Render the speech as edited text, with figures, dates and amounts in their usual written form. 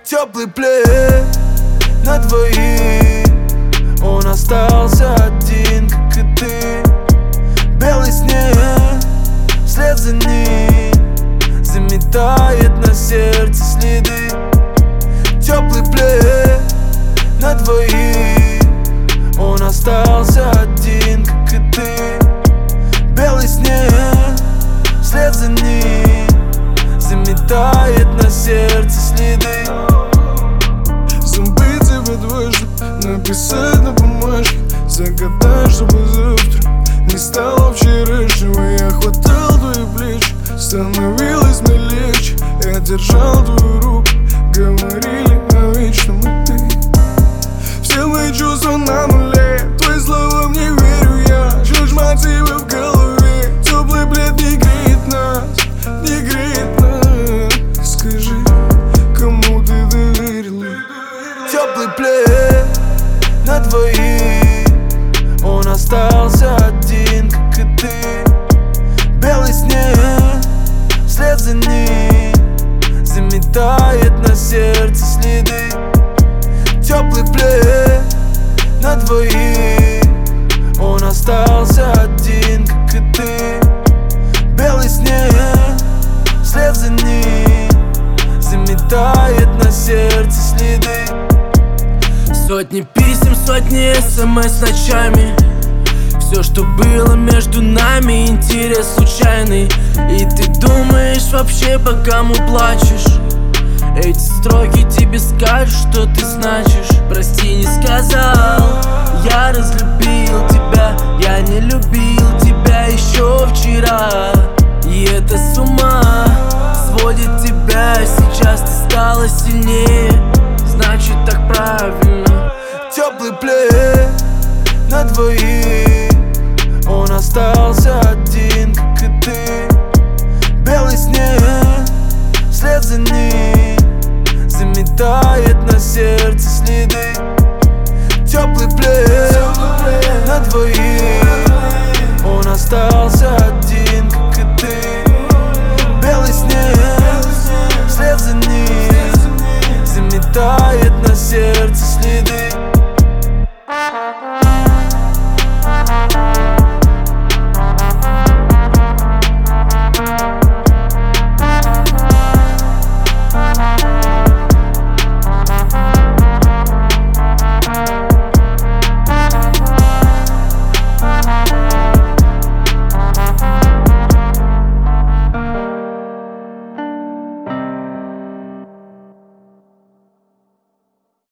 Теплый плед на двоих, он остался один, как и ты. Белый снег вслед за ним заметает на сердце следы. Теплый плед на двоих, он остался один, как и ты. Белый снег вслед за ним заметает на сердце следы. Забыть тебя дважды, написать на бумажке, загадай, чтобы завтра не стало вчерашнего. Я хватал твои плечи, становилось мне легче. Я держал твою руку, говорили о вечном и ты. Все мои чувства на нуле, твои слова не верю я. Жжешь мотивы в голове, теплый плед не греет нас, не греет нас. Скажи, кому ты доверила? Теплый плед на двоих, он остался один, как и ты. Белый снег вслед за ним заметает на сердце следы. Теплый плед на двоих, он остался один, как и ты. Белый снег вслед за ним заметает на сердце следы. Сотни писем, сотни смс ночами. Все, что было между нами, интерес случайный. И ты думаешь вообще, по кому плачешь? Эти строки тебе скажут, что ты значишь. Прости, не сказал, я разлюбил тебя. Я не любил тебя еще вчера. И это с ума сводит тебя. Сейчас ты стала сильнее, значит так правильно. Теплый плед на двоих, он остался один, как и ты. Белый снег вслед за ним заметает на сердце следы. Теплый плед на двоих, он остался один, как и ты. Белый снег